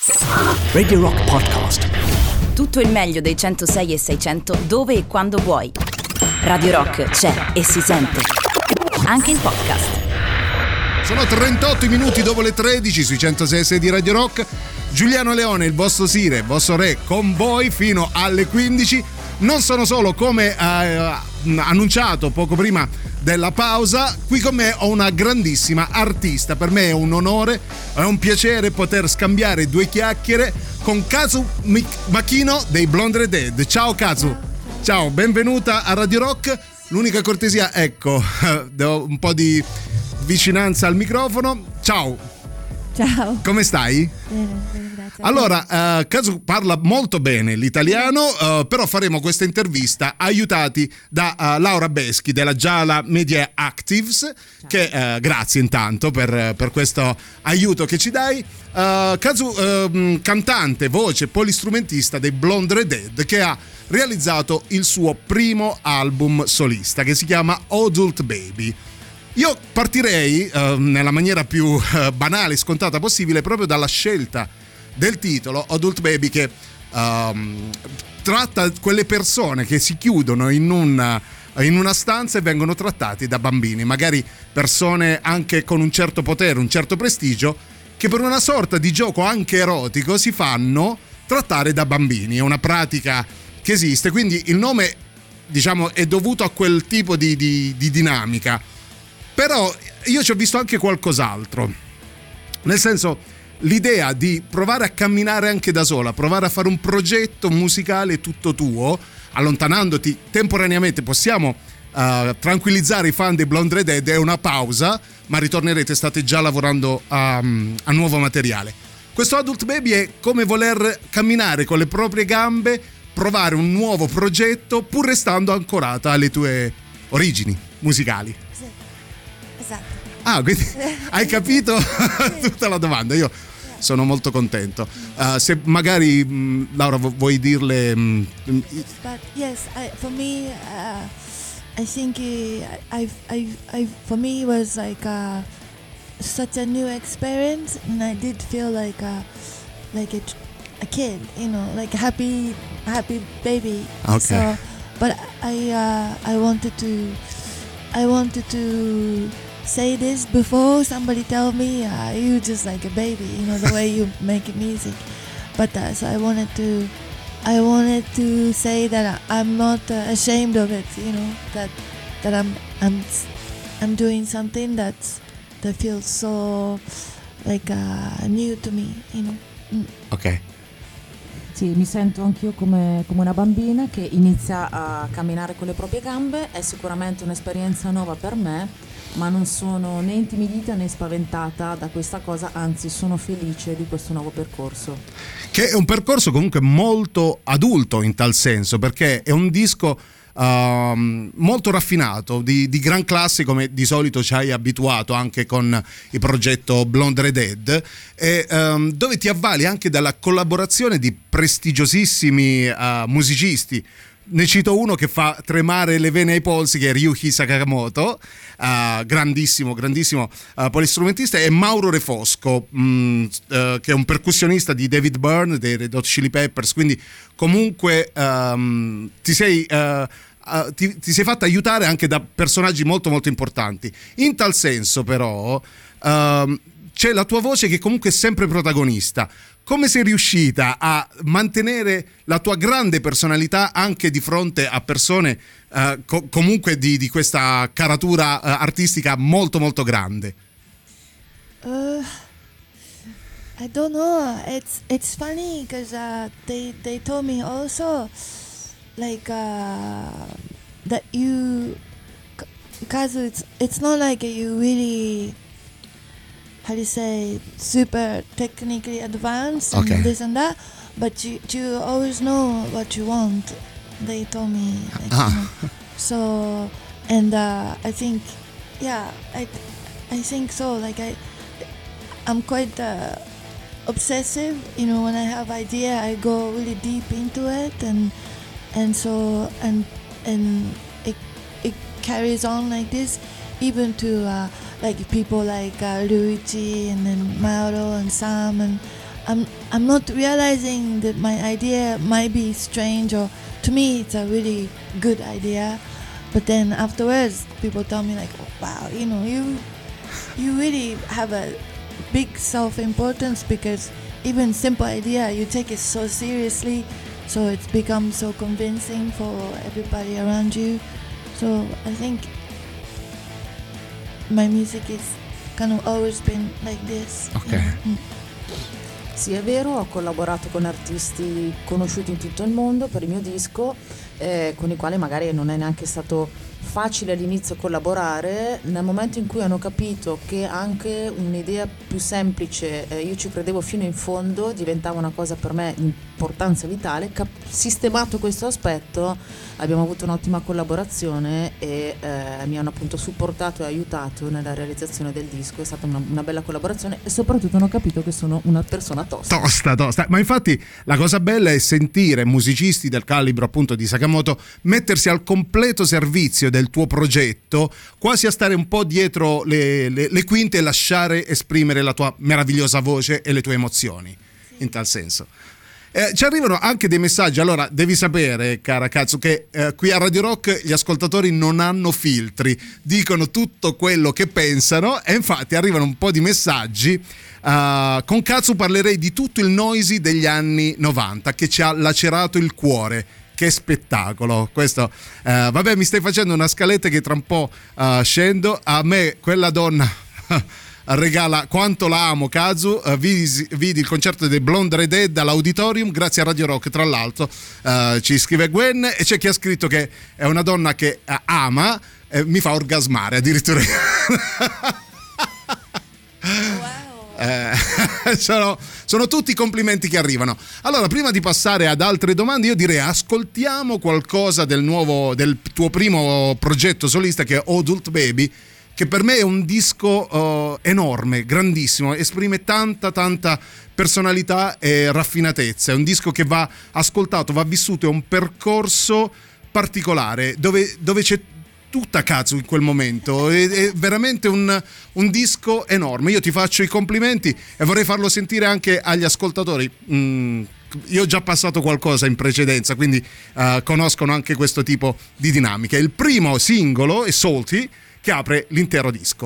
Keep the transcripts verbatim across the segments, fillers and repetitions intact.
Radio Rock Podcast. Tutto il meglio dei centosei e seicento dove e quando vuoi. Radio Rock c'è e si sente anche in podcast. Sono trentotto minuti dopo le tredici sui centosei e sei di Radio Rock. Giuliano Leone, il vostro Sire, il vostro Re, con voi fino alle quindici. Non sono solo, come eh, annunciato poco prima della pausa, qui con me ho una grandissima artista. Per me è un onore, è un piacere poter scambiare due chiacchiere con Kazu Makino dei Blonde Redhead. Ciao Kazu. Ciao, benvenuta a Radio Rock. L'unica cortesia, ecco, do un po' di vicinanza al microfono. Ciao. Ciao. Come stai? Bene, bene, grazie. Allora, uh, Kazu parla molto bene l'italiano, uh, però faremo questa intervista aiutati da uh, Laura Beschi della Giala Media Actives. Ciao. Che uh, grazie intanto per, per questo aiuto che ci dai. Uh, Kazu, uh, cantante, voce, polistrumentista dei Blonde Redhead, che ha realizzato il suo primo album solista che si chiama Adult Baby. Io partirei uh, nella maniera più uh, banale e scontata possibile proprio dalla scelta del titolo Adult Baby, che um, tratta quelle persone che si chiudono in una, in una stanza e vengono trattati da bambini, magari persone anche con un certo potere, un certo prestigio, che per una sorta di gioco anche erotico si fanno trattare da bambini. È una pratica che esiste, quindi il nome, diciamo, è dovuto a quel tipo di, di, di dinamica. Però io ci ho visto anche qualcos'altro, nel senso l'idea di provare a camminare anche da sola, provare a fare un progetto musicale tutto tuo, allontanandoti temporaneamente. Possiamo uh, tranquillizzare i fan dei Blonde Redhead, è una pausa, ma ritornerete, state già lavorando a, a nuovo materiale. Questo Adult Baby è come voler camminare con le proprie gambe, provare un nuovo progetto pur restando ancorata alle tue origini musicali. Esatto. Ah, quindi hai capito tutta la domanda. Io sono molto contento. Uh, se magari mh, Laura vuoi dirle mh, But yes, I, for me, uh, I think uh, I, I, I, for me it was like uh, such a new experience, and I did feel like a, like a, a kid, you know, like a happy, happy baby. Okay. So, but I, uh, I wanted to, I wanted to. say this before somebody tell me uh, you just like a baby, you know, the way you make music. But uh, so I wanted to I wanted to say that I'm not uh, ashamed of it, you know, that that I'm I'm I'm doing something that's that feels so like uh, new to me, you know. Mm. Ok. Sì, mi sento anch'io come, come una bambina che inizia a camminare con le proprie gambe. È sicuramente un'esperienza nuova per me, ma non sono né intimidita né spaventata da questa cosa, anzi sono felice di questo nuovo percorso. Che è un percorso comunque molto adulto in tal senso, perché è un disco uh, molto raffinato, di, di gran classe, come di solito ci hai abituato anche con il progetto Blonde Redhead, e um, dove ti avvali anche dalla collaborazione di prestigiosissimi uh, musicisti. Ne cito uno che fa tremare le vene ai polsi, che è Ryuichi Sakamoto, uh, grandissimo, grandissimo uh, polistrumentista, e Mauro Refosco, mh, uh, che è un percussionista di David Byrne, dei Red Hot Chili Peppers, quindi comunque um, ti sei... Uh, Uh, ti, ti sei fatta aiutare anche da personaggi molto molto importanti. In tal senso però uh, c'è la tua voce che comunque è sempre protagonista. Come sei riuscita a mantenere la tua grande personalità anche di fronte a persone uh, co- comunque di, di questa caratura uh, artistica molto molto grande? Uh, I don't know. It's it's funny because uh, they they told me also. Like uh, that you, because it's it's not like you really, how do you say, super technically advanced Okay. and this and that, but you you always know what you want. They told me, like, Ah. you know. So and uh, I think, yeah, I I think so. Like I, I'm quite uh, obsessive. You know, when I have idea, I go really deep into it and. And so and and it it carries on like this, even to uh, like people like uh, Luigi and then Mauro and Sam and I'm I'm not realizing that my idea might be strange, or to me it's a really good idea. But then afterwards, people tell me like, oh, wow, you know, you you really have a big self-importance, because even simple idea, you take it so seriously, so it's become so convincing for everybody around you. So I think my music is kind of always been like this. Okay. Mm. Sì, è vero, ho collaborato con artisti conosciuti in tutto il mondo per il mio disco, eh, con i quali magari non è neanche stato facile all'inizio collaborare. Nel momento in cui hanno capito che anche un'idea più semplice, eh, io ci credevo fino in fondo, diventava una cosa per me di importanza vitale. Cap- sistemato questo aspetto, abbiamo avuto un'ottima collaborazione e eh, mi hanno appunto supportato e aiutato nella realizzazione del disco. È stata una, una bella collaborazione e soprattutto hanno capito che sono una persona tosta. Tosta, tosta. Ma infatti la cosa bella è sentire musicisti del calibro appunto di Sakamoto mettersi al completo servizio del tuo progetto, quasi a stare un po' dietro le, le, le quinte e lasciare esprimere la tua meravigliosa voce e le tue emozioni, in tal senso. Eh, ci arrivano anche dei messaggi. Allora, devi sapere, cara Kazu, che eh, qui a Radio Rock gli ascoltatori non hanno filtri, dicono tutto quello che pensano, e infatti arrivano un po' di messaggi. Uh, con Kazu parlerei di tutto il noisy degli anni novanta che ci ha lacerato il cuore. Che spettacolo questo. Uh, vabbè, mi stai facendo una scaletta che tra un po' uh, scendo. A me quella donna regala quanto la amo, Kazu. Uh, vidi, vidi il concerto dei Blonde Redhead all'Auditorium grazie a Radio Rock, tra l'altro. Uh, ci scrive Gwen, e c'è chi ha scritto che è una donna che uh, ama e mi fa orgasmare addirittura. Eh, sono, sono tutti complimenti che arrivano. Allora, prima di passare ad altre domande, io direi ascoltiamo qualcosa del nuovo, del tuo primo progetto solista, che è Adult Baby, che per me è un disco uh, enorme, grandissimo, esprime tanta tanta personalità e raffinatezza. È un disco che va ascoltato, va vissuto, è un percorso particolare dove, dove c'è tutta Kazu in quel momento. È, è veramente un, un disco enorme. Io ti faccio i complimenti e vorrei farlo sentire anche agli ascoltatori. Mm, io ho già passato qualcosa in precedenza, quindi uh, conoscono anche questo tipo di dinamiche. Il primo singolo è Salty, che apre l'intero disco.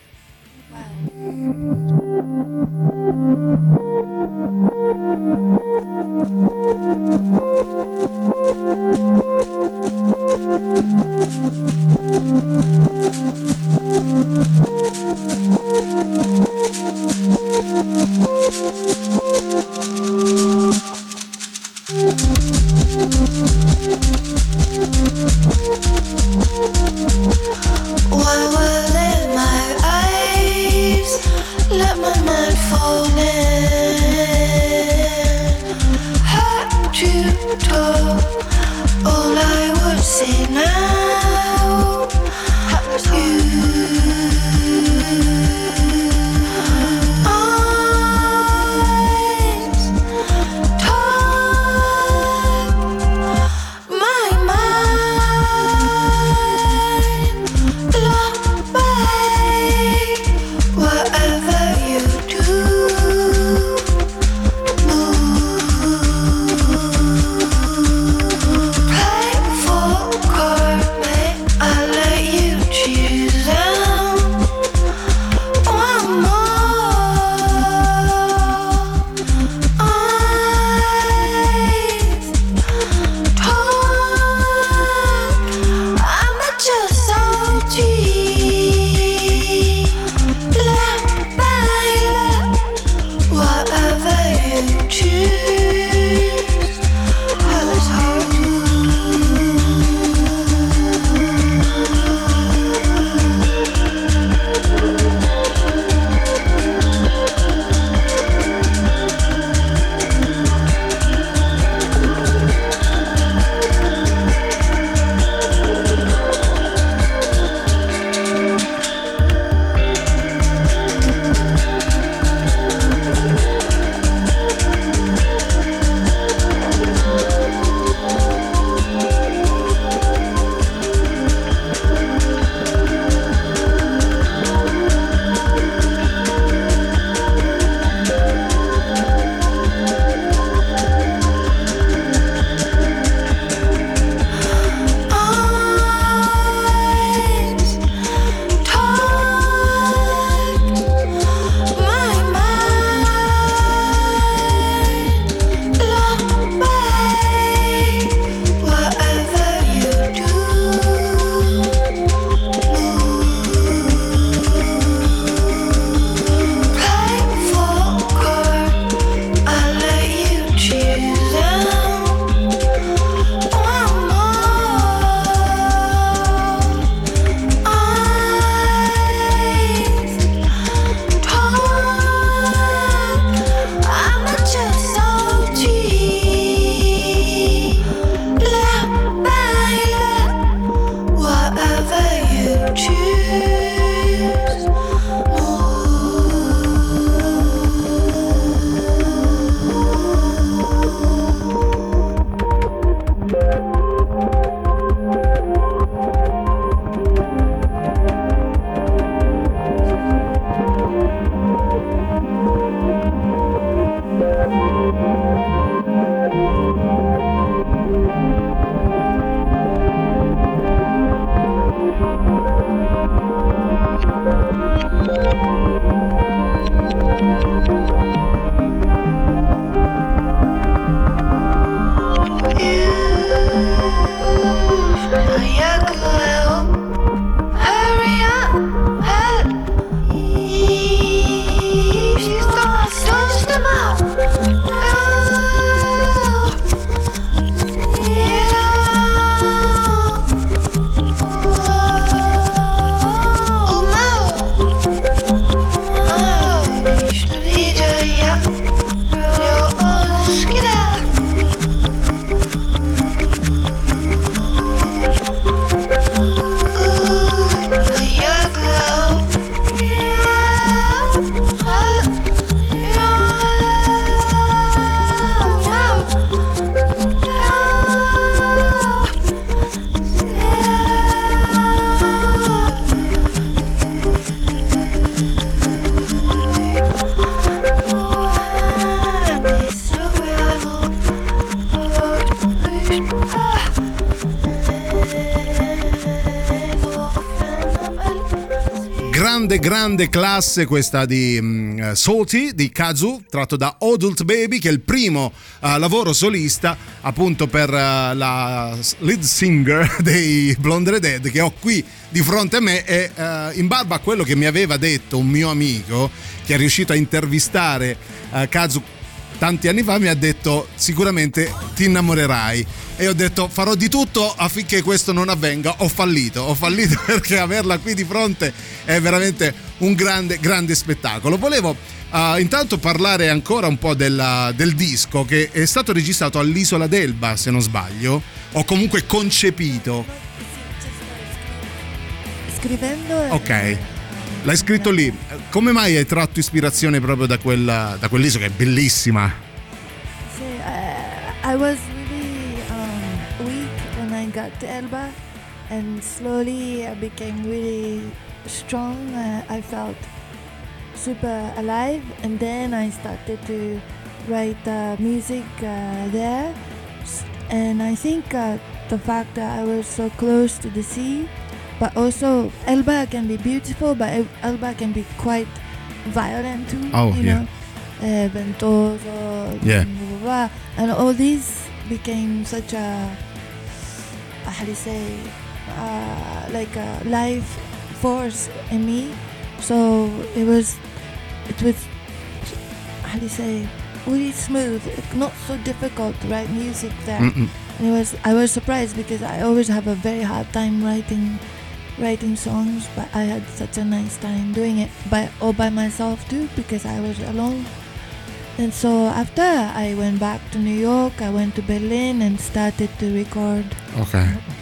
Why will in my eyes let my mind fall in? Grande, grande classe questa di um, Salty di Kazu, tratto da Adult Baby, che è il primo uh, lavoro solista appunto per uh, la lead singer dei Blonde Redhead, che ho qui di fronte a me. E uh, in barba a quello che mi aveva detto un mio amico che è riuscito a intervistare uh, Kazu tanti anni fa, mi ha detto sicuramente ti innamorerai, e ho detto farò di tutto affinché questo non avvenga. Ho fallito, ho fallito perché averla qui di fronte è veramente un grande, grande spettacolo. Volevo uh, intanto parlare ancora un po' della, del disco, che è stato registrato all'Isola d'Elba, se non sbaglio, o comunque concepito. Scrivendo. Ok, l'hai scritto lì. Come mai hai tratto ispirazione proprio da quella, da quell'isola che è bellissima? See, I, I was really um, weak when I got to Elba, and slowly I became really strong. Uh, I felt super alive, and then I started to write uh, music uh, there. S- And I think uh, the fact that I was so close to the sea, but also Elba can be beautiful, but El- Elba can be quite violent too. Oh, you yeah. know, uh, ventoso, Yeah. blah, blah, blah. And all these became such a, uh, how do you say, uh, like a life force in me. So it was, it was, how do you say, really smooth, not so difficult to write music there. Mm-mm. And it was, I was surprised because I always have a very hard time writing writing songs, but I had such a nice time doing it by all by myself too, because I was alone. And so after I went back to New York, I went to Berlin and started to record. Ok.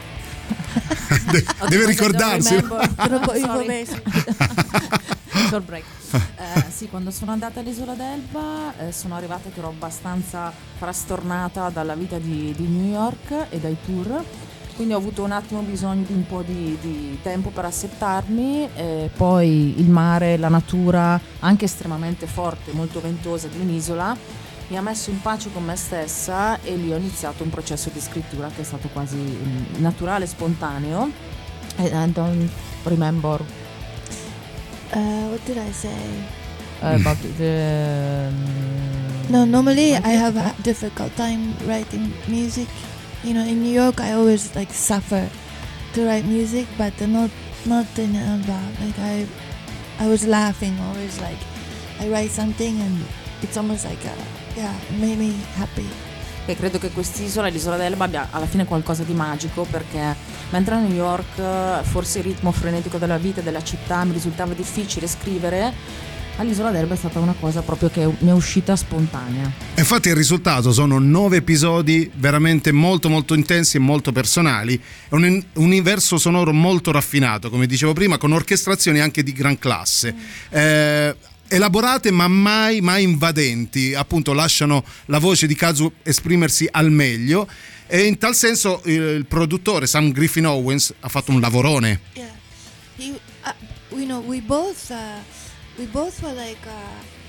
De- deve ricordarsi. Troppo Sorry. information. Short break. Eh, sì, quando sono andata all'Isola d'Elba eh, sono arrivata che ero abbastanza frastornata dalla vita di, di New York e dai tour, quindi ho avuto un attimo bisogno di un po' di, di tempo per assettarmi. E poi il mare, la natura anche estremamente forte, molto ventosa di un'isola, mi ha messo in pace con me stessa, e lì ho iniziato un processo di scrittura che è stato quasi mm, naturale, spontaneo. And I don't remember Uh, what did I say? uh, about the um, No, normally I have a difficult time writing music. You know, in New York I always like suffer to write music, but not not in Elba. Like I, I was laughing always. Like I write something and it's almost like a, yeah, it made me happy. E credo che quest'isola, l'isola d'Elba, abbia alla fine qualcosa di magico, perché mentre a New York forse il ritmo frenetico della vita, della città, mi risultava difficile scrivere, all'isola d'Elba è stata una cosa proprio che mi è uscita spontanea. Infatti il risultato sono nove episodi veramente molto molto intensi e molto personali, è un un universo sonoro molto raffinato, come dicevo prima, con orchestrazioni anche di gran classe. Eh, elaborate ma mai mai invadenti, appunto lasciano la voce di Kazu esprimersi al meglio, e in tal senso il, il produttore Sam Griffin Owens ha fatto un lavorone. Yeah, he, uh, you know, we both, uh, we both were like, uh,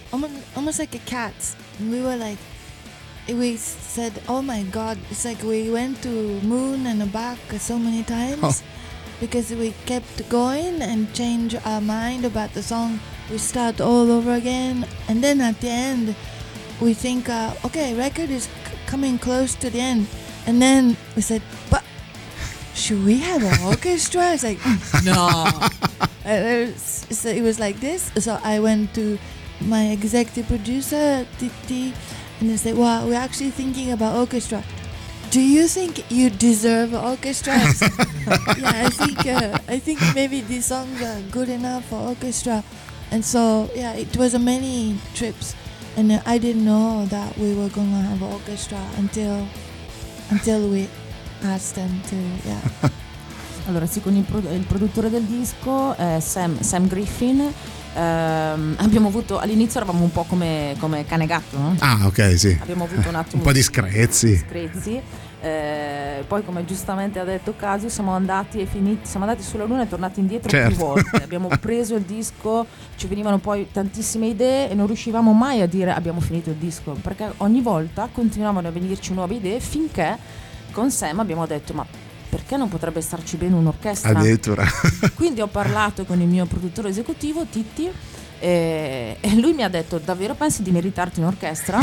almost, almost like a cat. And we were like, we said, oh my God, it's like we went to moon and back so many times. Oh. Because we kept going and change our mind about the song. We start all over again. And then at the end, we think, uh, okay, record is c- coming close to the end. And then we said, but should we have an orchestra? It's like, no. And it was, so it was like this. So I went to my executive producer, Titi, and they said, well, we're actually thinking about orchestra. Do you think you deserve orchestra? I said, yeah, I think uh, I think maybe these songs are good enough for orchestra. And so, yeah, it was a many trips. And uh, I didn't know that we were going to have orchestra until until we asked them to, yeah. Allora sì, con il, pro- il produttore del disco è Sam, Sam Griffin. Ehm, abbiamo avuto, all'inizio eravamo un po' come, come cane gatto, no? Ah, ok, sì. Abbiamo avuto un attimo un po' di screzi. screzi. Eh, poi, come giustamente ha detto Casio, siamo andati e finiti, siamo andati sulla luna e tornati indietro Certo. più volte. Abbiamo preso il disco, ci venivano poi tantissime idee e non riuscivamo mai a dire abbiamo finito il disco, perché ogni volta continuavano a venirci nuove idee, finché con Sam abbiamo detto ma perché non potrebbe starci bene un'orchestra? Addirittura. Quindi ho parlato con il mio produttore esecutivo Titti e, e lui mi ha detto davvero pensi di meritarti un'orchestra?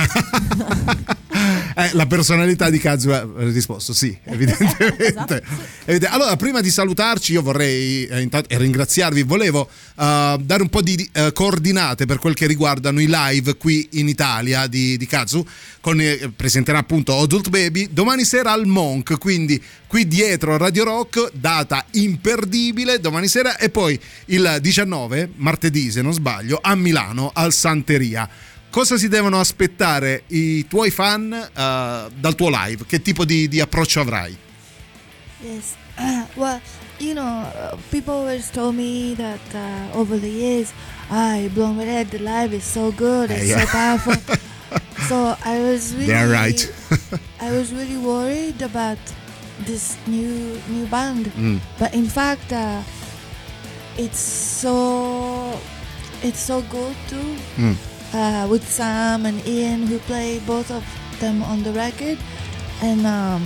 Eh, la personalità di Kazu ha risposto sì, evidentemente. Esatto, sì. Evidente- Allora, prima di salutarci, io vorrei eh, intanto, e ringraziarvi, volevo eh, dare un po' di eh, coordinate per quel che riguardano i live qui in Italia di, di Kazu. Con, eh, presenterà appunto Adult Baby domani sera al Monk, quindi qui dietro a Radio Rock, data imperdibile domani sera, e poi il diciannove, martedì se non sbaglio, a Milano al Santeria. Cosa si devono aspettare i tuoi fan uh, dal tuo live? Che tipo di, di approccio avrai? Yes. Uh, well, you know, uh, people always told me that uh, over the years, ah, Blonde Red, the live is so good, it's Eh, yeah. so powerful. So I was really, They're right. I was really worried about this new new band, Mm. but in fact, uh, it's so it's so good too. Mm. Uh, with Sam and Ian, who play both of them on the record, and um,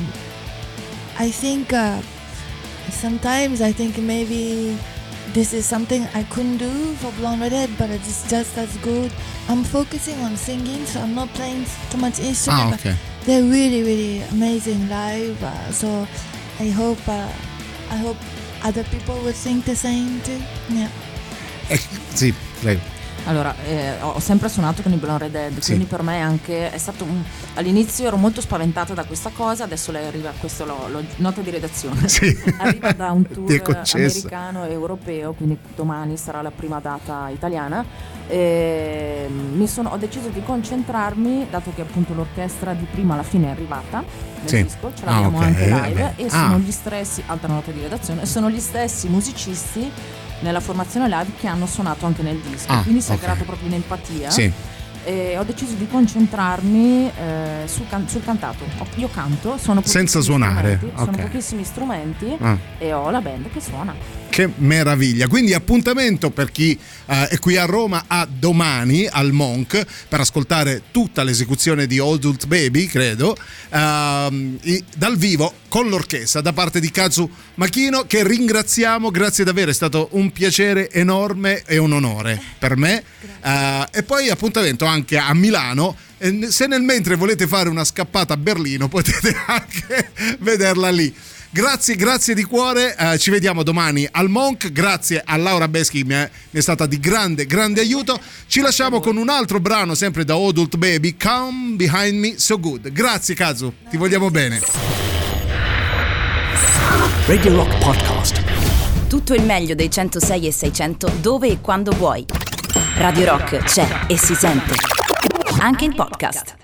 I think uh, sometimes I think maybe this is something I couldn't do for Blonde Redhead, but it's just as good. I'm focusing on singing, so I'm not playing too much instrument. Ah, but ok. they're really, really amazing live. Uh, so I hope, uh, I hope other people would think the same too. Yeah. Eh, sì, prego. Allora, eh, ho sempre suonato con i Blonde Redhead, Sì. quindi per me anche è stato un... all'inizio ero molto spaventata da questa cosa, adesso lei arriva, questo lo, lo nota di redazione, Sì. arriva da un Ti è tour concesso. americano e europeo, quindi domani sarà la prima data italiana. E mi sono, ho deciso di concentrarmi, dato che appunto l'orchestra di prima alla fine è arrivata nel Sì. disco, ce Ah, l'abbiamo ok, anche live, vabbè. e Ah. sono gli stessi, altra nota di redazione, sono gli stessi musicisti nella formazione live che hanno suonato anche nel disco, Ah, quindi si è ok. creato proprio un'empatia. Sì. E ho deciso di concentrarmi eh, sul, can- sul cantato. Ho- Io canto, sono Senza pochissimi suonare, strumenti, sono ok. pochissimi strumenti Ah. e ho la band che suona. Che meraviglia. Quindi appuntamento per chi eh, è qui a Roma a domani al Monk per ascoltare tutta l'esecuzione di Adult Baby, credo, ehm, i- dal vivo con l'orchestra da parte di Kazu Makino, che ringraziamo, grazie davvero, è stato un piacere enorme e un onore per me. Eh, e poi appuntamento anche a Milano. E se nel mentre volete fare una scappata a Berlino potete anche vederla lì. Grazie, grazie di cuore, eh, ci vediamo domani al Monk, grazie a Laura Beschi, mi è, mi è stata di grande, grande aiuto. Ci lasciamo con un altro brano sempre da Adult Baby, Come Behind Me So Good. Grazie Kazu, ti vogliamo bene. Radio Rock Podcast. Tutto il meglio dei centosei e seicento dove e quando vuoi. Radio Rock c'è e si sente. Anche in podcast.